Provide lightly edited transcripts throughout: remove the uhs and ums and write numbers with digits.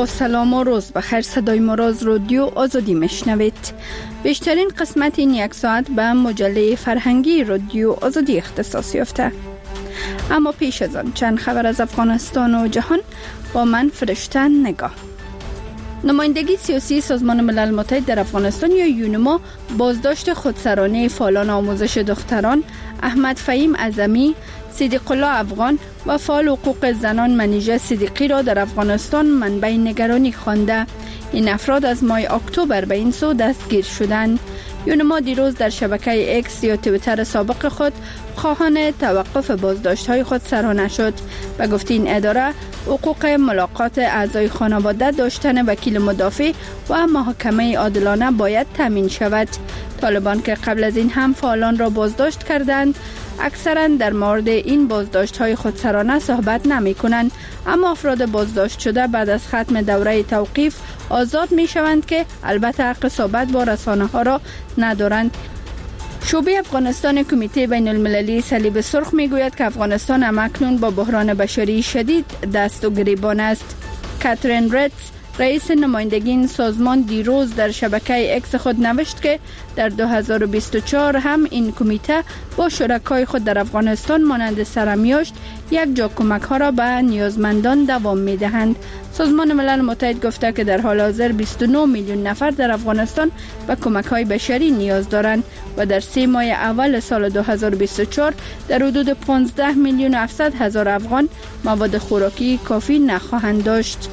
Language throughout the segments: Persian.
با سلام و روز بخیر. صدای ما را از رادیو آزادی میشنوید. بیشترین قسمت این یک ساعت به مجله فرهنگی رادیو آزادی اختصاص یافته. اما پیش از آن چند خبر از افغانستان و جهان با من فرشته نگاه. نمایندگی سیاسی سازمان ملل متحد در افغانستان یا یونما بازداشت خودسرانه فعالان آموزش دختران احمد فهیم اعظمی، صدیق الله افغان و فعال حقوق زنان منیژه صدیقی را در افغانستان منبع نگرانی خوانده. این افراد از ماه اکتبر به این سو دستگیر شدند. یونما دیروز در شبکه اکس یا توییتر سابق خود خواهان توقف بازداشت‌های خود سرانه شد و گفت این اداره حقوق ملاقات اعضای خانواده، داشتن وکیل مدافع و محاکمه عادلانه باید تامین شود. طالبان که قبل از این هم فعالان را بازداشت کردند، اکثرا در مورد این بازداشت‌های خودسرانه صحبت نمی‌کنند، اما افراد بازداشت شده بعد از ختم دوره توقیف آزاد می‌شوند که البته حق صحبت با رسانه‌ها را ندارند. شعبه افغانستان کمیته بین المللی صلیب سرخ میگوید که افغانستان همکنون با بحران بشری شدید دست و گریبان است. کاترین ریتز، رئیس نمایندگی این سازمان، دیروز در شبکه اکس خود نوشت که در 2024 هم این کمیته با شرکای خود در افغانستان مانند سرمیاشت یک جا کمک ها را به نیازمندان دوام می دهند. سازمان ملل متحد گفته که در حال حاضر 29 میلیون نفر در افغانستان به کمک های بشری نیاز دارند و در 3 ماه اول سال 2024 در حدود 15 میلیون و 700 هزار افغان مواد خوراکی کافی نخواهند داشت.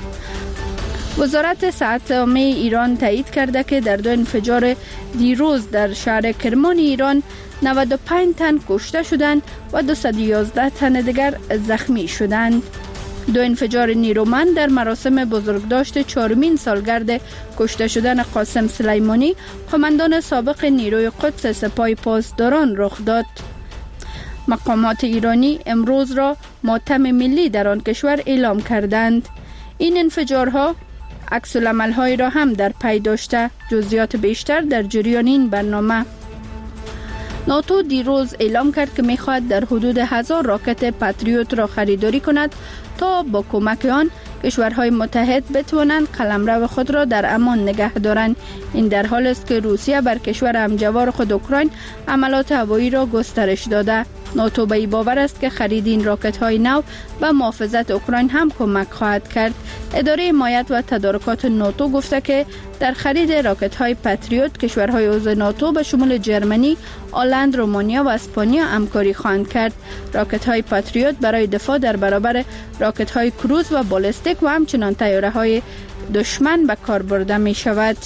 وزارت صحت عامه ایران تایید کرده که در 2 انفجار دیروز در شهر کرمان ایران 95 تن کشته شدند و 211 تن دیگر زخمی شدند. 2 انفجار نیرومند در مراسم بزرگداشت 4مین سالگرد کشته شدن قاسم سلیمانی، قماندان سابق نیروی قدس سپاه پاسداران رخ داد. مقامات ایرانی امروز را ماتم ملی در آن کشور اعلام کردند. این انفجارها عکس‌العمل‌هایی را هم در پی داشته. جزئیات بیشتر در جریان این برنامه. ناتو دیروز اعلام کرد که می‌خواهد در حدود 1000 راکت پاتریوت را خریداری کند تا با کمک آن کشورهای متحد بتوانند قلمرو خود را در امان نگه دارند. این در حالی است که روسیه بر کشور همجوار خود اوکراین حملات هوایی را گسترش داده. ناتو به این باور است که خرید این راکت‌های نو به محافظت اوکراین هم کمک خواهد کرد. اداره حمایت و تدارکات ناتو گفته که در خرید راکت‌های پاتریوت کشورهای عضو ناتو به شمول جرمنی، هلند، رومانیا و اسپانیا همکاری خواهند کرد. راکت‌های پاتریوت برای دفاع در برابر راکت‌های کروز و بالستیک و همچنان طیاره‌های دشمن به کار برده می‌شود.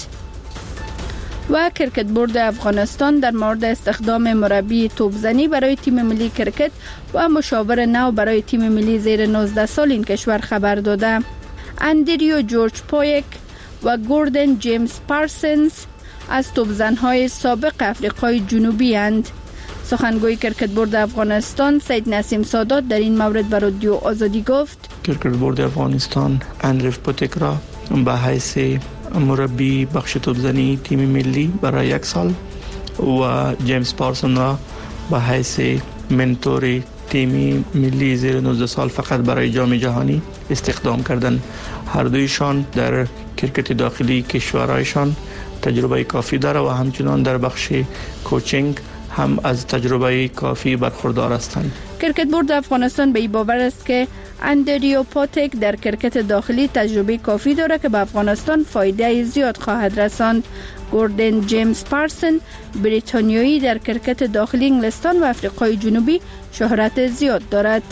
و کرکت بورد افغانستان در مورد استخدام مربی توپزنی برای تیم ملی کرکت و مشاور نو برای تیم ملی زیر 19 سال این کشور خبر داده. اندریو جورج پویک و گوردن جیمز پارسنز از توپزن‌های سابق افریقای جنوبی اند. سخنگوی کرکت بورد افغانستان سید نسیم سادات در این مورد به رادیو آزادی گفت: کرکت بورد افغانستان اندریو پوتیک را به حیث مربی بخش توپزنی تیم ملی برای 1 سال و جیمز پارسون را به حیث منتور تیم ملی زیر 19 سال فقط برای جام جهانی استخدام کردند. هر دویشان در کرکت داخلی کشورهایشان تجربه کافی داره و همچنان در بخش کوچینگ هم از تجربه کافی برخوردار هستند. کرکت بورد افغانستان به این باور است که اندریو پوتیک در کرکت داخلی تجربه کافی دارد که به افغانستان فایده زیاد خواهد رساند. گوردن جیمز پارسن بریتانیایی در کرکت داخلی انگلستان و آفریقای جنوبی شهرت زیاد دارد.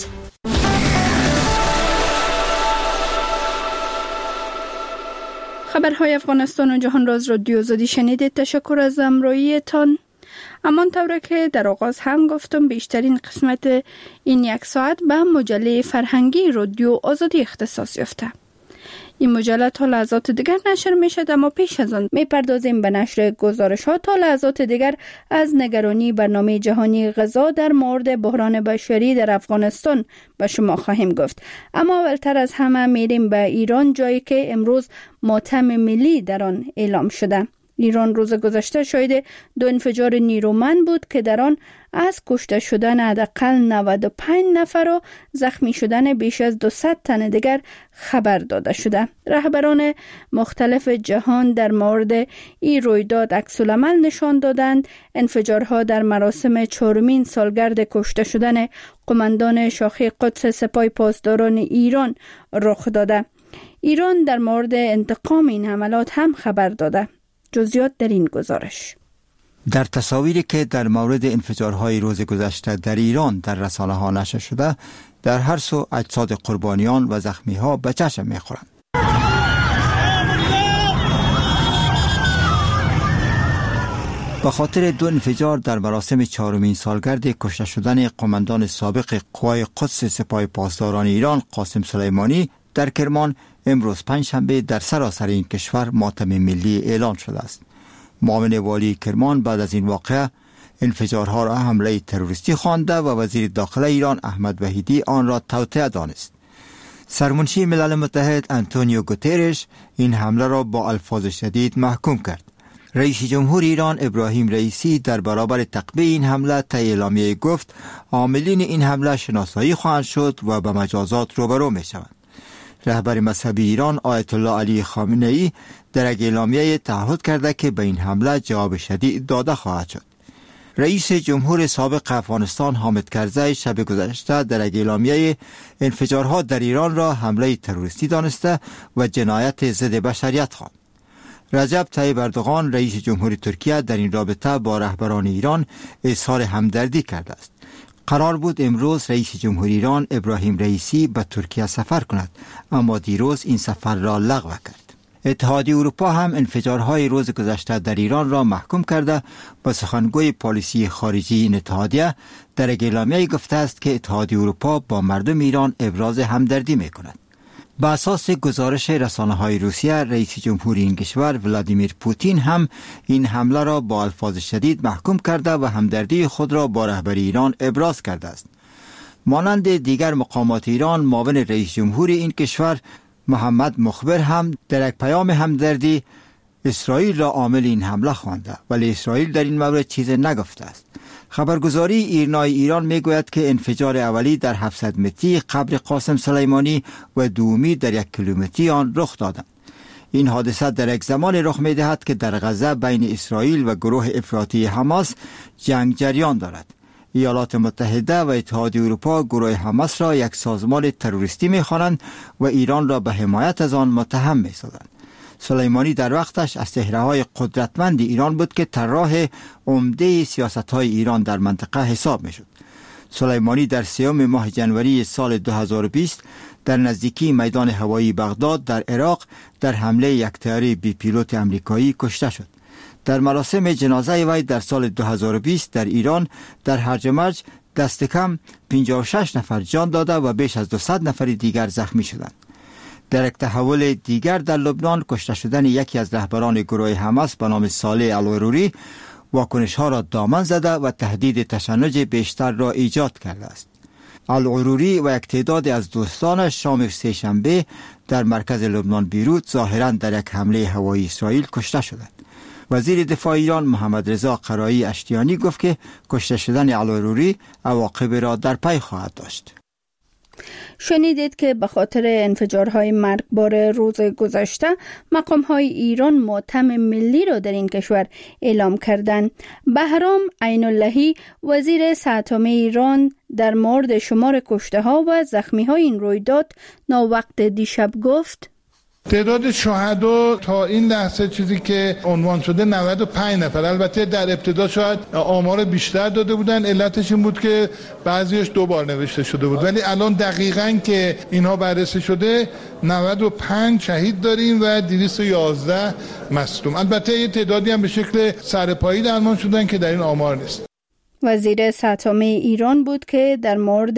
خبرهای افغانستان و جهان را از رادیو آزادی شنیدید. تشکر از همراهیتان. همانطور که در آغاز هم گفتم بیشترین قسمت این 1 ساعت به مجله فرهنگی رادیو آزادی اختصاص یافته. این مجله تا لحظات دیگر نشر می شد، اما پیش از آن می پردازیم به نشر گزارش ها. تا لحظات دیگر از نگرانی برنامه جهانی غذا در مورد بحران بشری در افغانستان به شما خواهیم گفت. اما اولتر از همه میریم به ایران، جایی که امروز ماتم ملی در آن اعلام شده. ایران روز گذشته شاهد 2 انفجار نیرومند بود که در آن از کشته شدن حداقل 95 نفر و زخمی شدن بیش از 200 تن دیگر خبر داده شده. رهبران مختلف جهان در مورد این رویداد عکس‌العمل نشان دادند. انفجارها در مراسم 4مین سالگرد کشته شدن قماندان شاخه قدس سپاه پاسداران ایران رخ داده. ایران در مورد انتقام این حملات هم خبر داده. جزئیات در این گزارش. در تصاویری که در مورد انفجارهای روز گذشته در ایران در رسانه‌ها نشر شده، در هر سو اجساد قربانیان و زخمی‌ها به چشم می‌خورند. به خاطر 2 انفجار در مراسم 4مین سالگرد کشته شدن قماندان سابق قوای قدس سپاه پاسداران ایران قاسم سلیمانی در کرمان، امروز پنجشنبه در سراسر این کشور ماتم ملی اعلان شده است. معاون والی کرمان بعد از این واقعه انفجارها را حمله تروریستی خوانده و وزیر داخله ایران احمد وحیدی آن را توطئه دانست. سرمنشی ملل متحد آنتونیو گوترش این حمله را با الفاظ شدید محکوم کرد. رئیس جمهور ایران ابراهیم رئیسی در برابر تعقیب این حمله طی اعلامیه گفت عاملین این حمله شناسایی خواهند شد و به مجازات روبرو می شوند. رهبر مذهبی ایران آیت الله علی خامنه ای در یک اعلامیه تعهد کرده که به این حمله جواب شدید داده خواهد شد. رئیس جمهور سابق افغانستان حامد کرزی شب گذشته در یک اعلامیه انفجارها در ایران را حمله تروریستی دانسته و جنایت ضد بشریت خواند. رجب طیب اردوغان رئیس جمهور ترکیه در این رابطه با رهبران ایران اظهار همدردی کرده است. قرار بود امروز رئیس جمهور ایران ابراهیم رئیسی به ترکیه سفر کند، اما دیروز این سفر را لغو کرد. اتحادیه اروپا هم انفجارهای روز گذشته در ایران را محکوم کرده و سخنگوی پالیسی خارجی این اتحادیه در اعلامیه گفته است که اتحادیه اروپا با مردم ایران ابراز همدردی می کند. به اساس گزارش رسانه‌های روسیه، رئیس جمهور این کشور ولادیمیر پوتین هم این حمله را با الفاظ شدید محکوم کرده و همدردی خود را با رهبر ایران ابراز کرده است. مانند دیگر مقامات ایران، معاون رئیس جمهور این کشور محمد مخبر هم در یک پیام همدردی اسرائیل را عامل این حمله خوانده، ولی اسرائیل در این مورد چیزی نگفته است. خبرگزاری ایرنای ایران میگوید که انفجار اولی در 700 متری قبر قاسم سلیمانی و دومی در 1 کیلومتری آن رخ دادند. این حادثه در یک زمان رخ می‌دهد که در غزه بین اسرائیل و گروه افراطی حماس جنگ جریان دارد. ایالات متحده و اتحادیه اروپا گروه حماس را یک سازمان تروریستی می‌خوانند و ایران را به حمایت از آن متهم می‌سازند. سلیمانی در وقتش از چهره‌های قدرتمند ایران بود که طراح عمده سیاست‌های ایران در منطقه حساب می‌شد. سلیمانی در 3 ماه جنوری سال 2020 در نزدیکی میدان هوایی بغداد در عراق در حمله یک طیاره بی پیلوت آمریکایی کشته شد. در مراسم جنازه وی در سال 2020 در ایران در هرج و مرج دست کم 56 نفر جان داده و بیش از 200 نفر دیگر زخمی شدند. در یک تحول دیگر در لبنان، کشته شدن یکی از رهبران گروه حماس به نام صالح العروری واکنش‌ها را دامن زده و تهدید تشنج بیشتر را ایجاد کرده است. العروری و یک تعداد از دوستانش شام سه‌شنبه در مرکز لبنان بیروت ظاهراً در یک حمله هوایی اسرائیل کشته شدند. وزیر دفاع ایران محمد رضا قرایی اشتیانی گفت که کشته شدن العروری عواقب را در پی خواهد داشت. شنیدید که به خاطر انفجارهای مرگبار روز گذشته مقام‌های ایران ماتم ملی را در این کشور اعلام کردند. بهرام عین اللهی وزیر صحت عامه ایران در مورد شمار کشته‌ها و زخمی‌های این رویداد ناوقت دیشب گفت: تعداد شهدا تا این لحظه چیزی که عنوان شده 95 نفر. البته در ابتدا شاید آمار بیشتر داده بودن، علتش این بود که بعضیش 2 بار نوشته شده بود، ولی الان دقیقاً که اینها بررسی شده 95 شهید داریم و 211 مصدوم. البته یه تعدادی هم به شکل سرپایی درمان شدن که در این آمار نیست. وزیر صحت عامه ایران بود که در مورد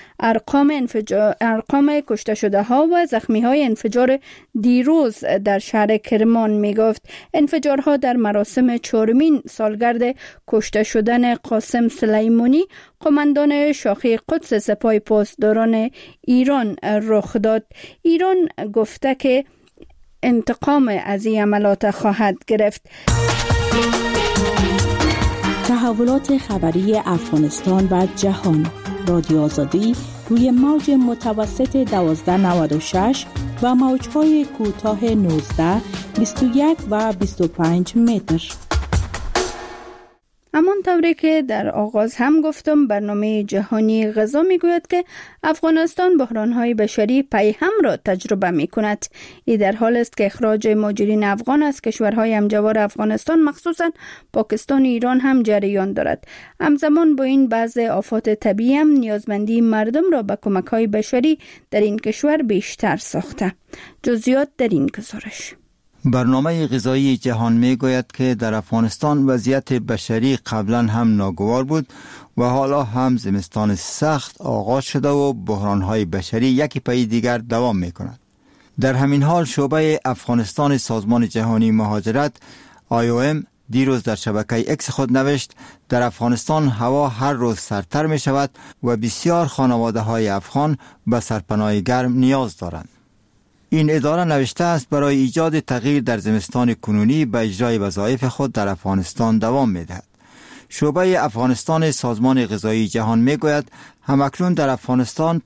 ارقام کشته شده ها و زخمی های انفجار دیروز در شهر کرمان می گفت. انفجارها در مراسم 4مین سالگرد کشته شدن قاسم سلیمانی قماندان شاخه قدس سپاه پاسداران ایران رخ داد. ایران گفته که انتقام از این عملات خواهد گرفت. تحولات خبری افغانستان و جهان. رادیو آزادی روی موج متوسط 1296 و موج‌های کوتاه 19، 21 و 25 متر. همان طوری که در آغاز هم گفتم، برنامه جهانی غذا میگوید که افغانستان بحران‌های بشری پیهم را تجربه می‌کند. این در حال است که اخراج مهاجرین افغان از کشورهای همجوار افغانستان مخصوصاً پاکستان و ایران هم جریان دارد. همزمان با این بعض آفات طبیعی هم نیازمندی مردم را به کمک‌های بشری در این کشور بیشتر ساخته. جزئیات در این گزارش. برنامه غذایی جهان می گوید که در افغانستان وضعیت بشری قبلا هم ناگوار بود و حالا هم زمستان سخت آغاز شده و بحرانهای بشری یکی پی دیگر دوام می کند. در همین حال شعبه افغانستان سازمان جهانی مهاجرت IOM دیروز در شبکه اکس خود نوشت در افغانستان هوا هر روز سردتر می شود و بسیار خانواده های افغان به سرپناه گرم نیاز دارند. این اداره نوشته است برای ایجاد تغییر در زمستان کنونی به اجرای وظایف خود در افغانستان دوام می‌دهد. شعبه افغانستان سازمان غذایی جهان میگوید همکنون در افغانستان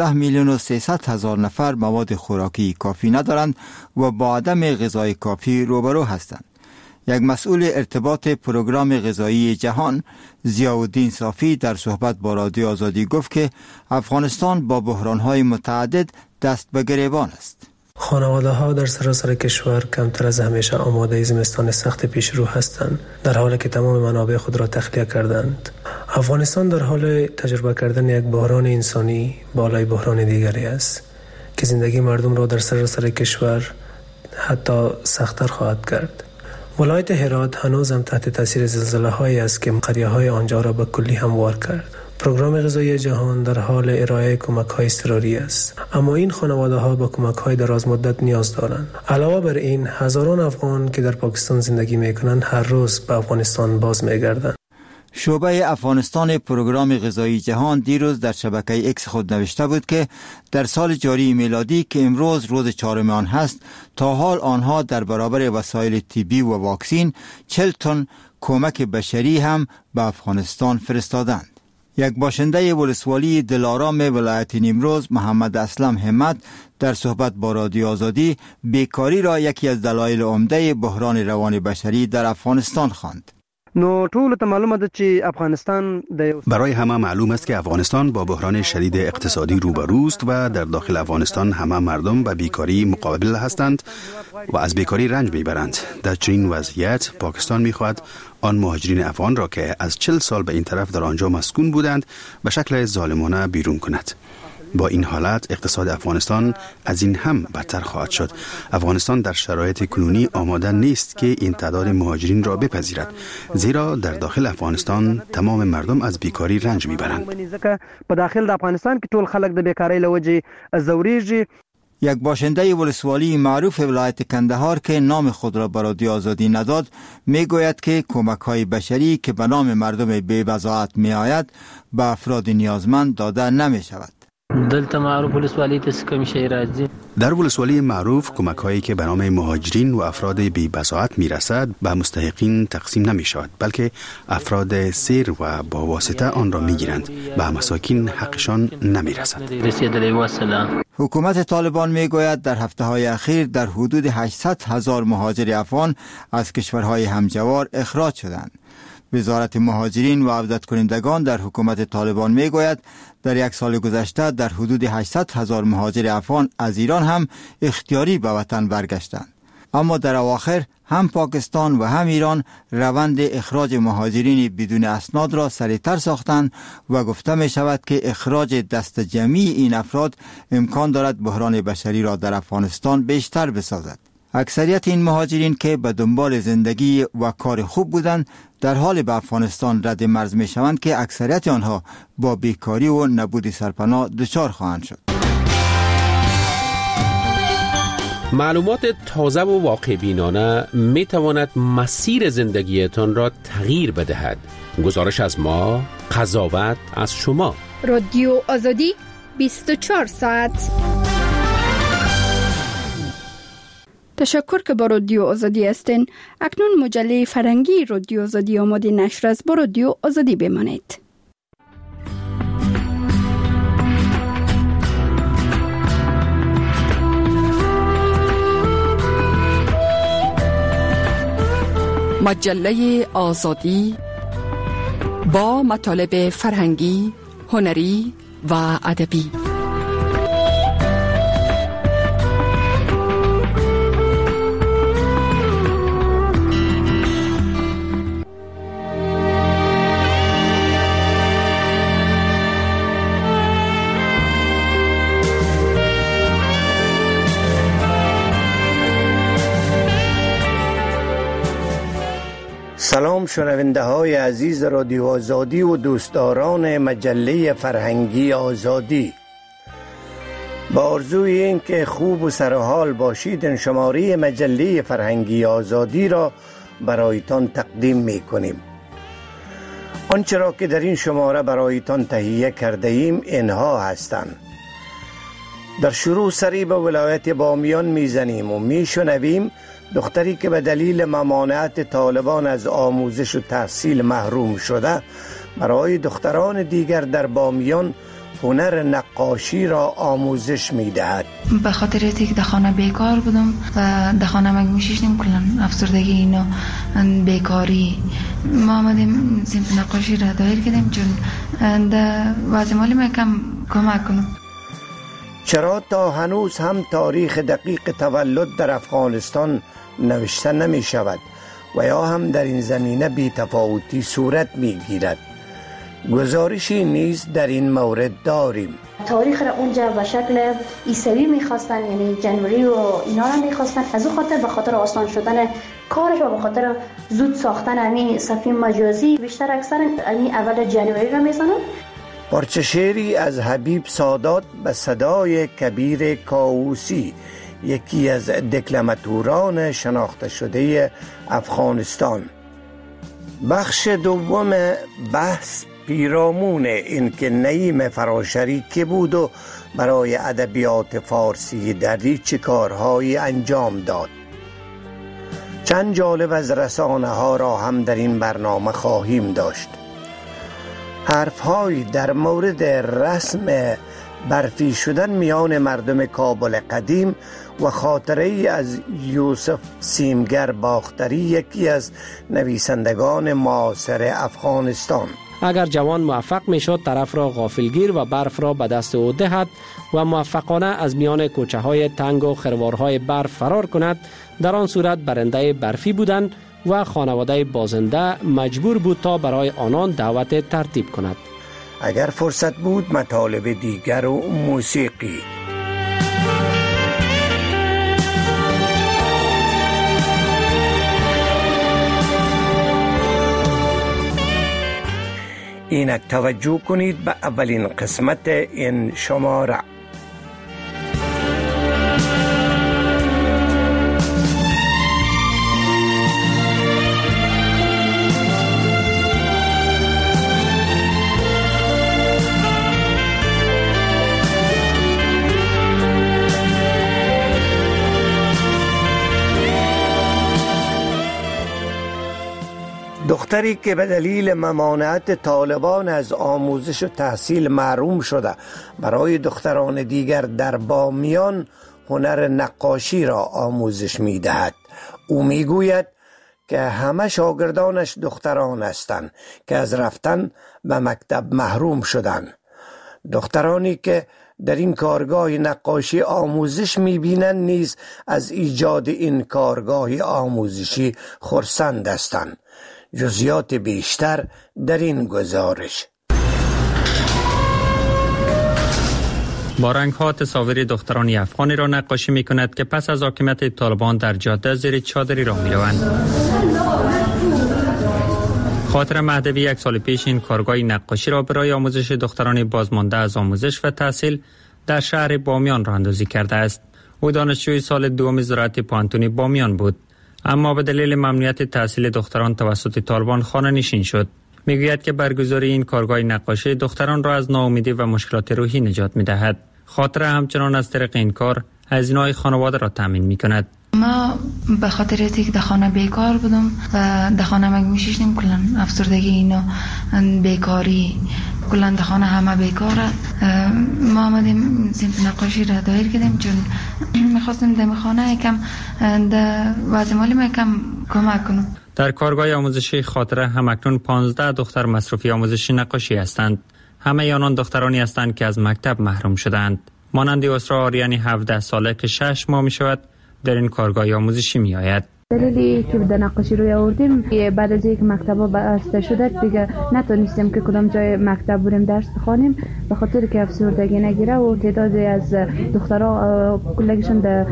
15,300,000 نفر مواد خوراکی کافی ندارند و با عدم غذای کافی روبرو هستند. یک مسئول ارتباط پروگرام غذایی جهان ضیاءالدین صافی در صحبت با رادیو آزادی گفت که افغانستان با بحران‌های متعدد دست به گریبان است. خانواده ها در سراسر کشور کمتر از همیشه آماده زمستان سخت پیش رو هستند، در حالی که تمام منابع خود را تخلیه کردند. افغانستان در حال تجربه کردن یک بحران انسانی بالای بحران دیگری است که زندگی مردم را در سراسر کشور حتی سخت‌تر خواهد کرد. ولایت هرات هنوز هم تحت تاثیر زلزله هایی است که قریه های آنجا را به کلی هموار کرد. پروگرام غذایی جهان در حال ارائه کمک‌های اضطراری است، اما این خانواده‌ها به کمک‌های دراز مدت نیاز دارند. علاوه بر این، هزاران افغان که در پاکستان زندگی می‌کنند هر روز به افغانستان باز می‌گردند. شعبه افغانستان پروگرام غذایی جهان دیروز در شبکه اکس خود نوشته بود که در سال جاری میلادی که امروز روز 4 آن هست، تا حال آنها در برابر وسایل طبی و واکسین 40 تن کمک بشری هم به افغانستان فرستادند. یک باشنده ولسوالی دلارام ولایت نیمروز محمد اسلم همت در صحبت با رادیو آزادی بیکاری را یکی از دلایل عمده بحران روان بشری در افغانستان خواند. نو ټول ته معلومه ده چې افغانستان برای همه معلوم است که افغانستان با بحران شدید اقتصادی روبروست و در داخل افغانستان همه مردم به بیکاری مقابل هستند و از بیکاری رنج میبرند. در چنین وضعیت پاکستان میخواهد آن مهاجرین افغان را که از 40 سال به این طرف در آنجا مسکون بودند به شکل ظالمانه بیرون کند. با این حالت اقتصاد افغانستان از این هم بدتر خواهد شد. افغانستان در شرایط کنونی آماده نیست که این تعداد مهاجرین را بپذیرد، زیرا در داخل افغانستان تمام مردم از بیکاری رنج میبرند. په داخل د افغانستان کې ټول خلک د بیکاری له وجې ځورېږي. یک باشنده ولسوالی معروف ولایت کندهار که نام خود را به رادیو آزادی نداد میگوید که کمک‌های بشری که به نام مردم بی‌بضاعت میآید به افراد نیازمند داده نمی‌شود. در ولسوالی معروف کمک‌هایی که به نام مهاجرین و افراد بی‌بضاعت میرسد به مستحقین تقسیم نمی‌شود، بلکه افراد سیر و با واسطه آن را میگیرند، به مساکین حقشان نمیرسد. حکومت طالبان میگوید در هفته‌های اخیر در حدود 800,000 مهاجر افغان از کشورهای همجوار اخراج شدند. وزارت مهاجرین و عودت کنندگان در حکومت طالبان میگوید در یک سال گذشته در حدود 800,000 مهاجر افغان از ایران هم اختیاری به وطن برگشتند. اما در اواخر هم پاکستان و هم ایران روند اخراج مهاجرین بدون اسناد را سریعتر ساختند و گفته می شود که اخراج دست جمعی این افراد امکان دارد بحران بشری را در افغانستان بیشتر بسازد. اکثریت این مهاجرین که به دنبال زندگی و کار خوب بودند در حال به افغانستان رد مرز می شوند که اکثریت آنها با بیکاری و نبود سرپناه دچار خواهند شد. معلومات تازه و واقع بینانه می تواند مسیر زندگیتان را تغییر بدهد. گزارش از ما، قضاوت از شما. رادیو آزادی 24 ساعت. تشکر که با رادیو آزادی هستین. اکنون مجله فرهنگی رادیو آزادی آماده نشر است. با رادیو آزادی بمانید. مجله آزادی با مطالب فرهنگی، هنری و ادبی. سلام شنونده های عزیز رادیو آزادی و دوستداران مجله فرهنگی آزادی. با آرزوی این که خوب و سرحال باشید، این شماره مجله فرهنگی آزادی را برایتان تقدیم می کنیم. آنچه را که در این شماره برایتان تهیه کرده ایم اینها هستند. در شروع سری به ولایت بامیان میزنیم و میشنویم دختری که به دلیل ممانعت طالبان از آموزش و تحصیل محروم شده برای دختران دیگر در بامیان هنر نقاشی را آموزش میدهد. به خاطر اینکه در خانه بیکار بودم و در خانه مگه میشیشتیم کلن افسردگی اینا بیکاری، ما آمدیم صنف نقاشی را دایر کردیم چون در وضع مالی ما کم کمک کنم. چرا تا هنوز هم تاریخ دقیق تولد در افغانستان نوشته نمی شود و یا هم در این زمینه بی تفاوتی صورت می گیرد؟ گزارشی نیز در این مورد داریم. تاریخ را اونجا به شکل عیسوی میخواستن، یعنی جنوری و اینا را میخواستن. از اون خاطر به خاطر آسان شدن کارش و به خاطر زود ساختن همین صفحه مجازی بیشتر اکثر همین اول جنوری را میزنن. پارچه شعری از حبیب سادات به صدای کبیر کاووسی، یکی از دکلماتوران شناخته شده افغانستان. بخش دوم بحث پیرامون این که نعیم فراشری که بود و برای ادبیات فارسی دری چه کارهایی انجام داد. چند جالب از رسانه ها را هم در این برنامه خواهیم داشت. حرف‌هایی در مورد رسم برفی شدن میان مردم کابل قدیم و خاطره‌ای از یوسف سیمگر باختری، یکی از نویسندگان معاصر افغانستان. اگر جوان موفق میشد طرف را غافلگیر و برف را به دست او دهد و موفقانه از میان کوچه های تنگ و خروارهای برف فرار کند، در آن صورت برنده برفی بودند و خانواده بازنده مجبور بود تا برای آنان دعوت ترتیب کند. اگر فرصت بود مطالب دیگر و موسیقی. اینک توجه کنید به اولین قسمت این شماره. دختری که به دلیل ممانعت طالبان از آموزش و تحصیل محروم شده برای دختران دیگر در بامیان هنر نقاشی را آموزش می دهد. او می گوید که همه شاگردانش دختران هستند که از رفتن به مکتب محروم شدند. دخترانی که در این کارگاه نقاشی آموزش می‌بینند نیز از ایجاد این کارگاه آموزشی خرسند هستند. جزئیات بیشتر در این گزارش. با رنگ‌ها تصاویر دختران افغانی را نقاشی می‌کند که پس از حاکمیت طالبان در جاده زیر چادری راه می‌روند. خاطر مهدوی یک سال پیش این کارگاه نقاشی را برای آموزش دختران بازمانده از آموزش و تحصیل در شهر بامیان راه اندازی کرده است. او دانشجوی سال دوم زراعت پوهنتون بامیان بود، اما به دلیل ممنوعیت تحصیل دختران توسط طالبان خانه نشین شد. میگوید که برگزاری این کارگاه نقاشی دختران را از ناامیدی و مشکلات روحی نجات می‌دهد. خاطر همچنان از طریق این کار هزینه‌های خانواده را تامین می‌کند. ما به خاطر اینکه در خانه بیکار بودم و در خانه مگه میشیشتیم کلن افسردگی اینا بیکاری کلن در خانه همه بیکاره. ما آمدیم صنف نقاشی را دایر کردیم چون میخواستیم در خانه یکم در وضع مالی ما یکم کمک کنم. در کارگاه آموزشی خاطره همکنون 15 دختر مصروفی آموزشی نقاشی هستند. همه آنان دخترانی هستند که از مکتب محروم شدند. مانند اسرا آریانی 17 ساله که 6 ماه می شود در این کارگاه آموزشی می آید. دلیلی که در نقاشی روی آوردیم بعد از اینکه مکتب‌ها بسته شده دیگه نتونستیم که کدام جای مکتب بریم درس بخوانیم به خاطر که افسردگی نگیره و تعدادی از دخترها کلشون در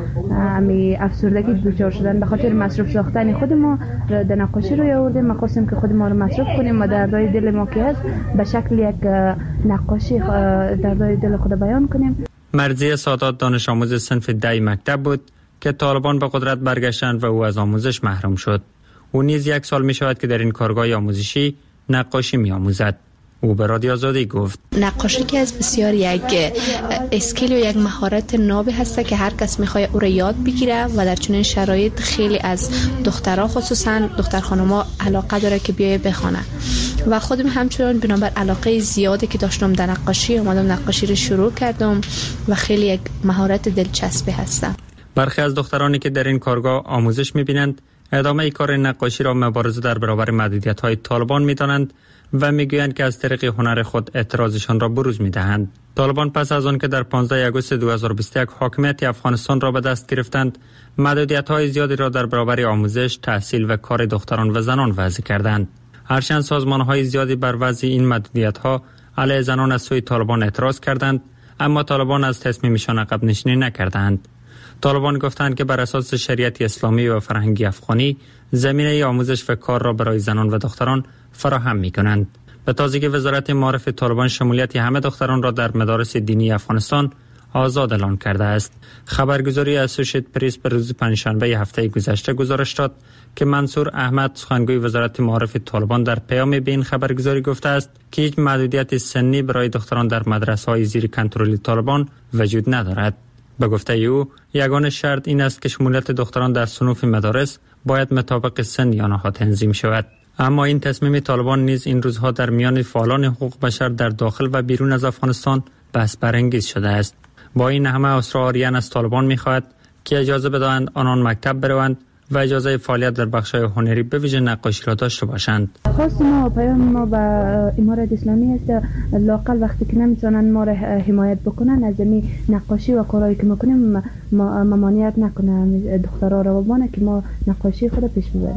افسردگی دچار شدن. به خاطر مصروف ساختن خود ما در نقاشی روی آوردیم. ما خواستیم که خود ما رو مصروف کنیم و دردهای دل ما که هست به شکل یک نقاشی دردهای دل خود بیان کنیم. مرضیه سادات دانش آموز صنف 10 مکتب بود که طالبان به قدرت برگشتند و او از آموزش محروم شد. او نیز 1 سال می شود که در این کارگاه آموزشی نقاشی می آموزد. او به رادیو آزادی گفت نقاشی که از بسیار یک اسکیل و یک مهارت ناب هست که هر کس میخواد او را یاد بگیره و در چنین شرایط خیلی از دخترها خصوصا دختر خانم‌ها علاقه داره که بیای بخونه و خودم همچنان بنابر علاقه زیادی که داشتم در نقاشی اومدم نقاشی رو شروع کردم و خیلی یک مهارت دلچسبی هستم. برخی از دخترانی که در این کارگاه آموزش می‌بینند ادامه کار نقاشی را مبارزه در برابر محدودیت‌های طالبان می‌دانند و می‌گویند که از طریق هنر خود اعتراضشان را بروز می‌دهند. طالبان پس از آن که در 15 آگوست 2021 حاکمیت افغانستان را به دست گرفتند، محدودیت‌های زیادی را در برابر آموزش، تحصیل و کار دختران و زنان وضع کردند. هرچند سازمان‌های زیادی بر وضع این محدودیت‌ها علیه زنان از سوی طالبان اعتراض کردند، اما طالبان از تصمیمشان عقب نشینی نکردند. طالبان گفتند که بر اساس شریعت اسلامی و فرهنگی افغانی زمینه آموزش و کار را برای زنان و دختران فراهم می‌کنند. به تازگی وزارت معارف طالبان شمولیت همه دختران را در مدارس دینی افغانستان آزاد اعلان کرده است. خبرگزاری اسوشییت پرس به روز پنجشنبه هفته گذشته گزارش داد که منصور احمد سخنگوی وزارت معارف طالبان در پیام به این خبرگزاری گفته است که هیچ محدودیت سنی برای دختران در مدرسه‌های زیر کنترل طالبان وجود ندارد. به گفته او یگانه شرط این است که شمولیت دختران در صنوف مدارس باید مطابق سن آنها تنظیم شود. اما این تصمیم طالبان نیز این روزها در میان فعالان حقوق بشر در داخل و بیرون از افغانستان بحث برانگیز شده است. با این همه اسرا آریان از طالبان می‌خواهد که اجازه بدهند آنان مکتب بروند و اجازه فعالیت در بخش‌های هنری به ویژه نقاشی را داشته باشند. خواست ما پیام ما به امارت اسلامی است لاقل وقتی که نمی‌تونن ما را حمایت بکنن از این نقاشی و کارهایی که می‌کنیم ممانعت نکنن دخترها را و که ما نقاشی خود پیش ببریم.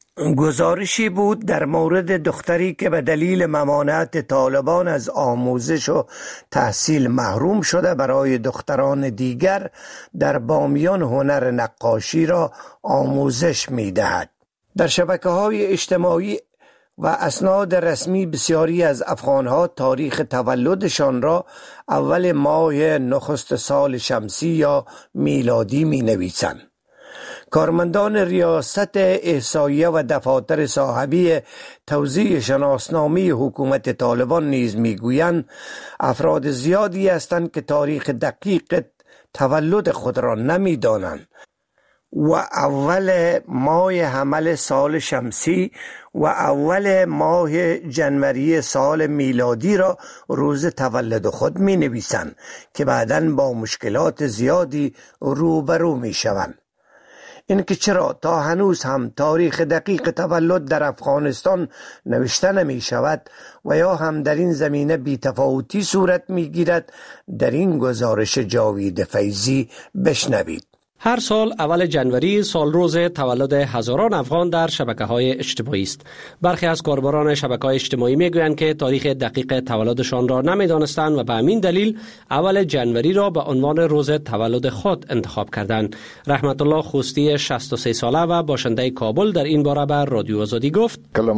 گزارشی بود در مورد دختری که به دلیل ممانعت طالبان از آموزش و تحصیل محروم شده برای دختران دیگر در بامیان هنر نقاشی را آموزش می‌دهد. در شبکه‌های اجتماعی و اسناد رسمی بسیاری از افغان‌ها تاریخ تولدشان را اول ماه نخست سال شمسی یا میلادی می‌نویسند. کارمندان ریاست احصایه و دفاتر صاحبی توزیع شناسنامه حکومت طالبان نیز میگویند افراد زیادی هستند که تاریخ دقیق تولد خود را نمیدانند و اول ماه حمل سال شمسی و اول ماه جنوری سال میلادی را روز تولد خود می نویسند که بعداً با مشکلات زیادی روبرو می شوند. اینکه چرا تا هنوز هم تاریخ دقیق تولد در افغانستان نوشته نمی شود و یا هم در این زمینه بی‌تفاوتی صورت می گیرد در این گزارش جاوید فیضی بشنوید. هر سال اول جنوری سال روز تولد هزاران افغان در شبکه‌های اجتماعی است. برخی از کاربران شبکه‌های اجتماعی میگویند که تاریخ دقیق تولدشان را نمی‌دانستند و به همین دلیل اول جنوری را به عنوان روز تولد خود انتخاب کردند. رحمت الله خوستی 63 ساله و باشنده کابل در این باره به رادیو آزادی گفت: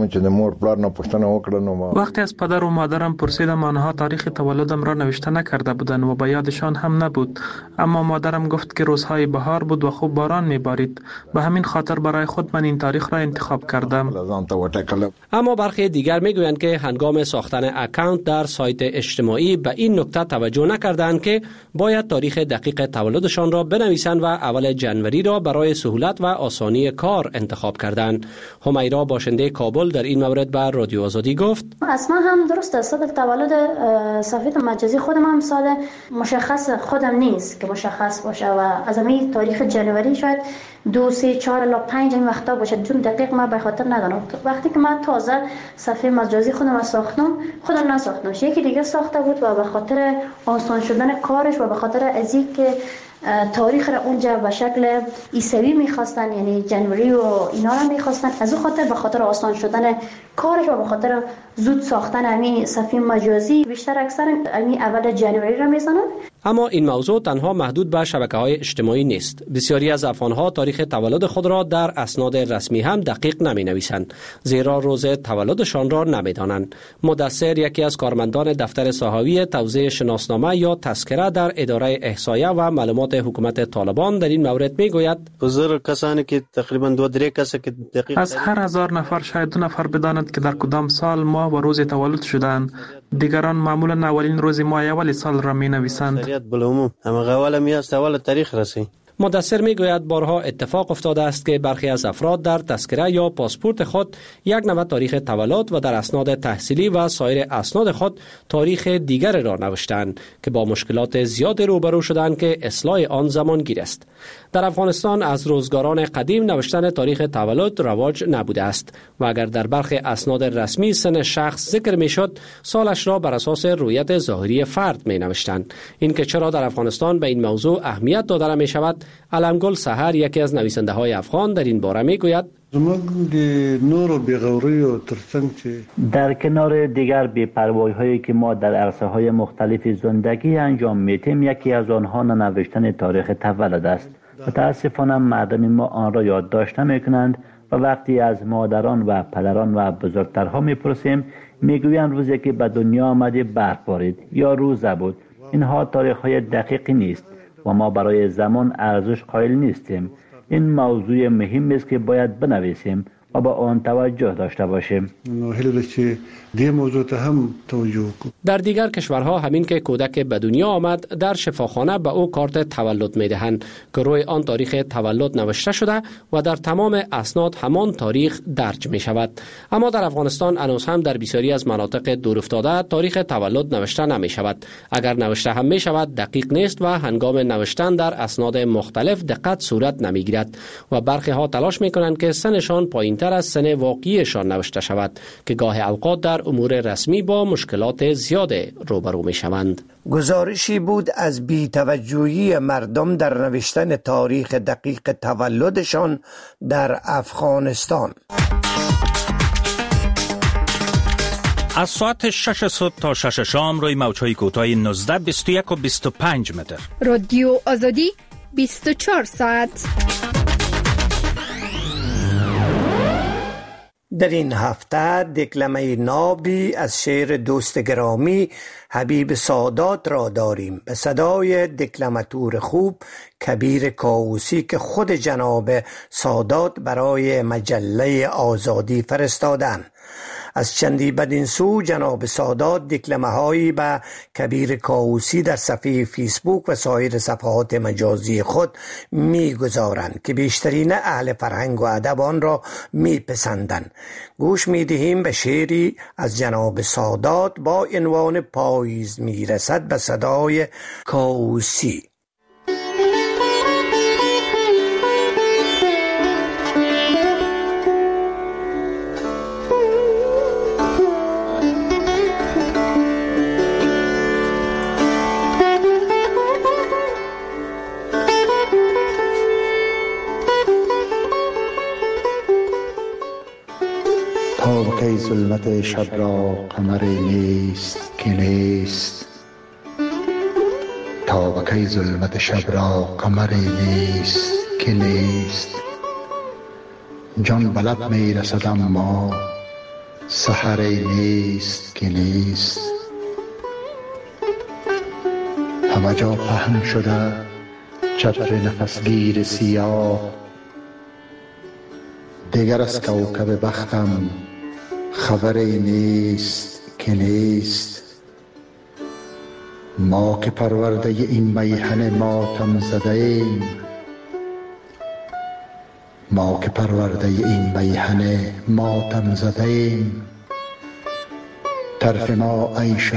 وقتی از پدر و مادرم پرسیدم آنها تاریخ تولدم را نوشته نکرده بودند و به یادشان هم نبود، اما مادرم گفت که روزهای بهار بهار بود و خوب باران میبارید. به همین خاطر برای خود من این تاریخ را انتخاب کردم. اما برخی دیگر میگویند که هنگام ساختن اکانت در سایت اجتماعی به این نکته توجه نکردند که باید تاریخ دقیق تولدشان را بنویسند و اول جنوری را برای سهولت و آسانی کار انتخاب کردند. همیرا باشنده کابل در این مورد به رادیو آزادی گفت: اصلا هم درست است. سال تولد صفحه مجازی خودم هم سال مشخص خودم نیست که مشخص باشه و از همین تاریخ جنوری شاید 2 3 4 الی 5 این وقتا باشه، چون دقیق من به خاطر ندارم. وقتی که من تازه صفحه مجازی خودم ساختم، خودم نساختمش، یکی دیگه ساخته بود و به خاطر آسان شدن کارش و به خاطر از اینکه تاریخ را اونجا به شکل عیسوی میخواستن، یعنی جنوری و اینا را میخواستن، از اون خاطر به خاطر آسان شدن کارش و به خاطر زود ساختن همین صفحه مجازی بیشتر اکثر همین اول جنوری را میزنن. اما این موضوع تنها محدود به شبکه‌های اجتماعی نیست. بسیاری از افغان‌ها تاریخ تولد خود را در اسناد رسمی هم دقیق نمی‌نویسند، زیرا روز تولدشان را نمی‌دانند. مدثر، یکی از کارمندان دفتر ساحوی توزیع شناسنامه یا تذکره در اداره احصایه و معلومات حکومت طالبان، در این مورد می‌گوید: حضور کسانی که تقریباً 2-3 کس که دقیق از هر 1000 نفر شاید 2 نفر بدانند که در کدام سال، ماه و روز تولد شدند. دیگران معمولا اولین روز ماه اول سال را می‌نویسند. مدثر میگوید بارها اتفاق افتاده است که برخی از افراد در تذکره یا پاسپورت خود یک نوع تاریخ تولد و در اسناد تحصیلی و سایر اسناد خود تاریخ دیگر را نوشتند که با مشکلات زیاد روبرو شدند که اصلاح آن زمانگیر است. در افغانستان از روزگاران قدیم نوشتن تاریخ تولد رواج نبوده است و اگر در برخی اسناد رسمی سن شخص ذکر میشد، سالش را بر اساس رویت ظاهری فرد می نوشتند. این که چرا در افغانستان به این موضوع اهمیت داده می شود، علمگل سحر، یکی از نویسنده های افغان، در این باره می گوید: در کنار دیگر بی‌پروایی هایی که ما در عرصه های مختلف زندگی انجام میتیم، یکی از آنها ننوشتن تاریخ تولد است. متاسفانه مردم ما آن را یادداشت نمی‌کنند و وقتی از مادران و پدران و بزرگترها میپرسیم، میگویند روزی که به دنیا آمدی برف بارید یا روزه بود. اینها تاریخ‌های دقیقی نیست و ما برای زمان ارزش قائل نیستیم. این موضوع مهم است که باید بنویسیم و با آن توجه داشته باشیم. در دیگر کشورها همین که کودک به دنیا آمد، در شفاخانه به او کارت تولد میدهند که روی آن تاریخ تولد نوشته شده و در تمام اسناد همان تاریخ درج می شود. اما در افغانستان هنوز هم در بسیاری از مناطق دورافتاده تاریخ تولد نوشته نمی شود. اگر نوشته هم می شود، دقیق نیست و هنگام نوشتن در اسناد مختلف دقت صورت نمی گیرد و برخی ها تلاش می کنند که سنشان پایینتر از سن واقعیشان نوشته شود که گاه اوقات در امور رسمی با مشکلات زیاد روبرو می شوند. گزارشی بود از بی‌توجهی مردم در نوشتن تاریخ دقیق تولدشان در افغانستان. از ساعت 6 صبح تا 6 شام روی موج‌های کوتاه 19، 21 و 25 متر. رادیو آزادی 24 ساعت. در این هفته دکلمه نابی از شعر دوست گرامی حبیب سادات را داریم به صدای دکلماتور خوب کبیر کاووسی که خود جناب سادات برای مجله آزادی فرستادند. از چندی بدین سو جناب سادات دکلمه هایی به کبیر کاووسی در صفحه فیسبوک و سایر صفحات مجازی خود می‌گذارند که بیشترین اهل فرهنگ و ادب آن را می‌پسندند. گوش می‌دهیم به شعری از جناب سادات با عنوان پاییز میرسد به صدای کاووسی. ای ظلمت شب را قمر نیست که نیست، تا بکی ظلمت شب را قمر نیست که نیست. جان بلب می رسد اما سحر نیست که نیست. همه جا پهن شده چتر نفسگیر سیاه. دیگر از کوکب بختم خبری نیست که نیست. ما که پرورده این میهن ماتم زده ایم، ما که پرورده این میهن ماتم زده ایم. طرف ما عیش